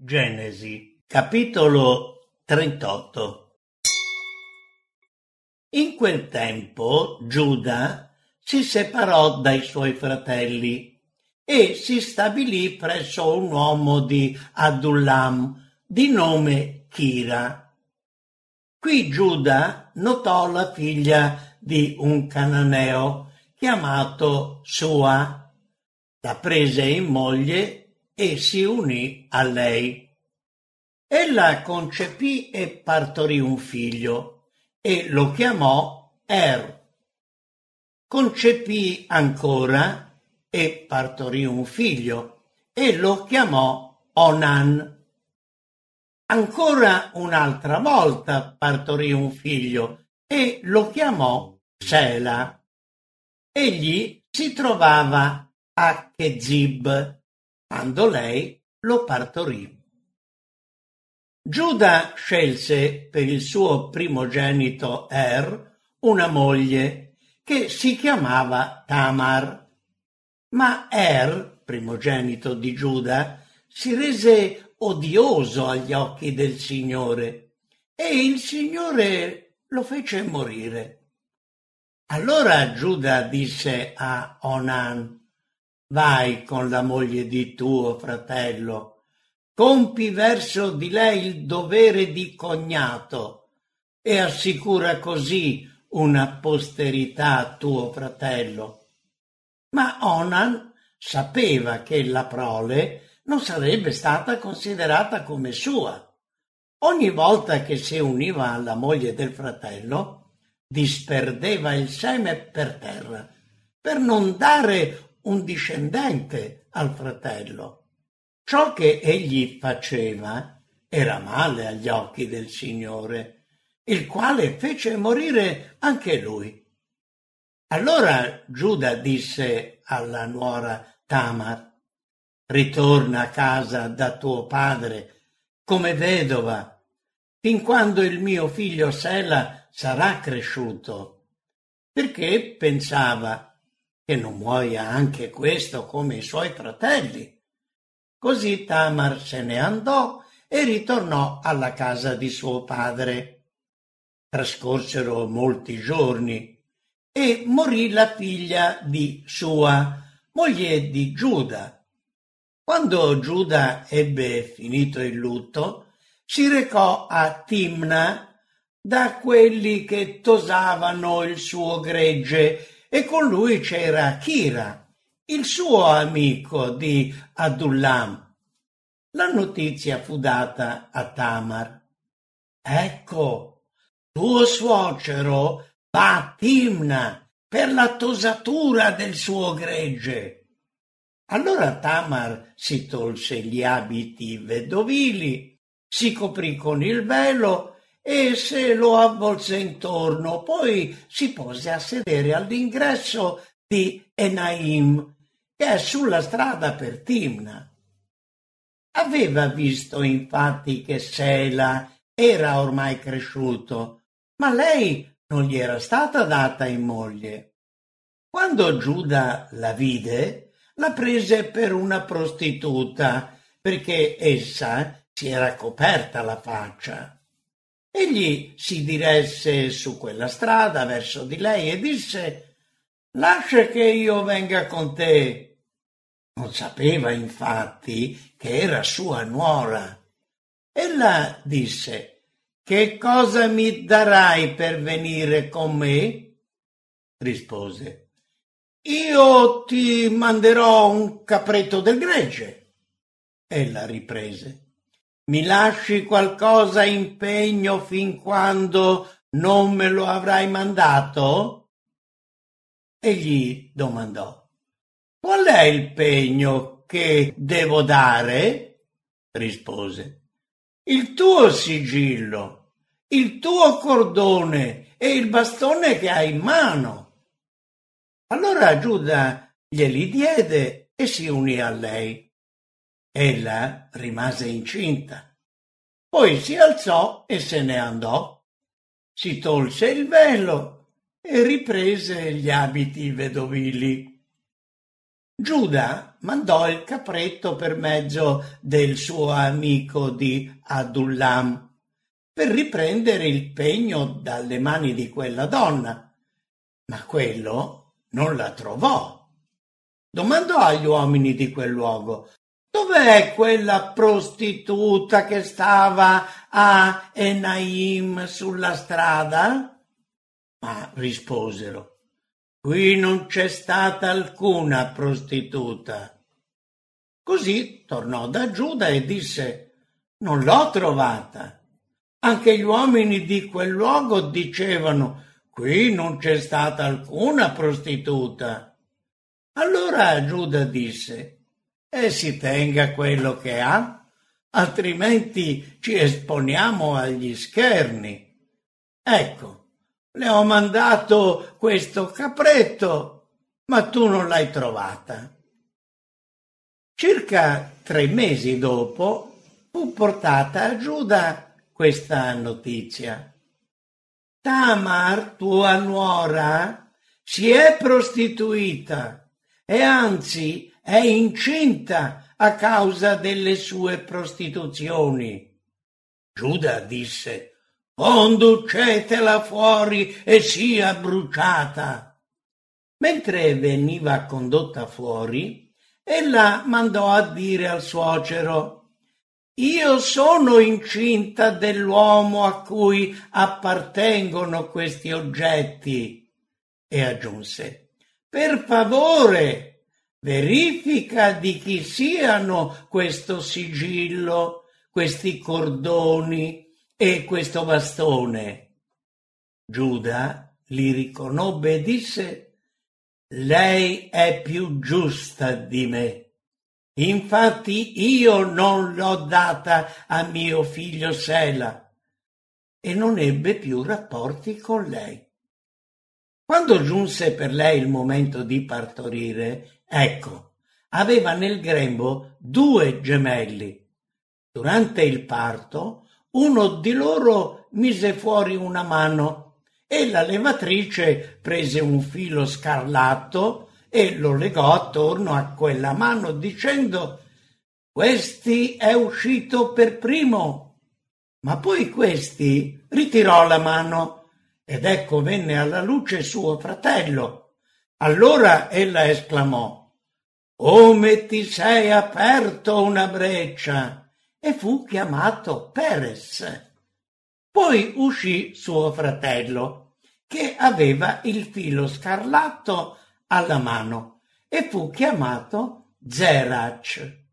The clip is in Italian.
Genesi, capitolo 38. In quel tempo Giuda si separò dai suoi fratelli e si stabilì presso un uomo di Adullam di nome Chira. Qui Giuda notò la figlia di un cananeo chiamato Sua, la prese in moglie e si unì a lei. Ella concepì e partorì un figlio e lo chiamò Concepì ancora e partorì un figlio e lo chiamò Onan. Ancora un'altra volta partorì un figlio e lo chiamò Sela. Egli si trovava a Chezib quando lei lo partorì. Giuda scelse per il suo primogenito una moglie che si chiamava Tamar. Ma primogenito di Giuda, si rese odioso agli occhi del Signore e il Signore lo fece morire. Allora Giuda disse a Onan: vai con la moglie di tuo fratello, compi verso di lei il dovere di cognato e assicura così una posterità a tuo fratello. Ma Onan sapeva che la prole non sarebbe stata considerata come sua. Ogni volta che si univa alla moglie del fratello, disperdeva il seme per terra, per non dare un discendente al fratello. Ciò che egli faceva era male agli occhi del Signore, il quale fece morire anche lui. Allora Giuda disse alla nuora Tamar: ritorna a casa da tuo padre come vedova, fin quando il mio figlio Sela sarà cresciuto, perché pensava che non muoia anche questo come i suoi fratelli. Così Tamar se ne andò e ritornò alla casa di suo padre. Trascorsero molti giorni e morì la figlia di Sua, moglie di Giuda. Quando Giuda ebbe finito il lutto, si recò a Timna da quelli che tosavano il suo gregge, e con lui c'era Chira, il suo amico di Adullam. La notizia fu data a Tamar: ecco, tuo suocero va a Timna per la tosatura del suo gregge. Allora Tamar si tolse gli abiti vedovili, si coprì con il velo e se lo avvolse intorno, poi si pose a sedere all'ingresso di Enaim, che è sulla strada per Timna. Aveva visto infatti che Sela era ormai cresciuto, ma lei non gli era stata data in moglie. Quando Giuda la vide, la prese per una prostituta, perché essa si era coperta la faccia. Egli si diresse su quella strada verso di lei e disse: lascia che io venga con te. Non sapeva infatti che era sua nuora. Ella disse: che cosa mi darai per venire con me? Rispose: io ti manderò un capretto del gregge. Ella riprese: mi lasci qualcosa in pegno fin quando non me lo avrai mandato? Egli domandò: qual è il pegno che devo dare? Rispose: il tuo sigillo, il tuo cordone e il bastone che hai in mano. Allora Giuda glieli diede e si unì a lei. Ella rimase incinta. Poi si alzò e se ne andò. Si tolse il velo e riprese gli abiti vedovili. Giuda mandò il capretto per mezzo del suo amico di Adullam per riprendere il pegno dalle mani di quella donna, ma quello non la trovò. Domandò agli uomini di quel luogo: «Dov'è quella prostituta che stava a Enaim sulla strada?» Ma risposero: «Qui non c'è stata alcuna prostituta». Così tornò da Giuda e disse: «Non l'ho trovata». Anche gli uomini di quel luogo dicevano: «Qui non c'è stata alcuna prostituta». Allora Giuda disse: si tenga quello che ha, altrimenti ci esponiamo agli scherni. Ecco, le ho mandato questo capretto, ma tu non l'hai trovata». Circa 3 mesi dopo fu portata a Giuda questa notizia: «Tamar, tua nuora, si è prostituita e anzi è incinta a causa delle sue prostituzioni». Giuda disse: «Conducetela fuori e sia bruciata». Mentre veniva condotta fuori, ella mandò a dire al suocero: «Io sono incinta dell'uomo a cui appartengono questi oggetti». E aggiunse: «Per favore, verifica di chi siano questo sigillo, questi cordoni e questo bastone». Giuda li riconobbe e disse: «Lei è più giusta di me. Infatti io non l'ho data a mio figlio Sela». E non ebbe più rapporti con lei. Quando giunse per lei il momento di partorire, ecco, aveva nel grembo 2 gemelli. Durante il parto, uno di loro mise fuori una mano e la levatrice prese un filo scarlatto e lo legò attorno a quella mano dicendo: «Questi è uscito per primo». Ma poi questi ritirò la mano ed ecco venne alla luce suo fratello. Allora ella esclamò: «Come ti sei aperto una breccia!» e fu chiamato Perez. Poi uscì suo fratello, che aveva il filo scarlatto alla mano, e fu chiamato Zerac.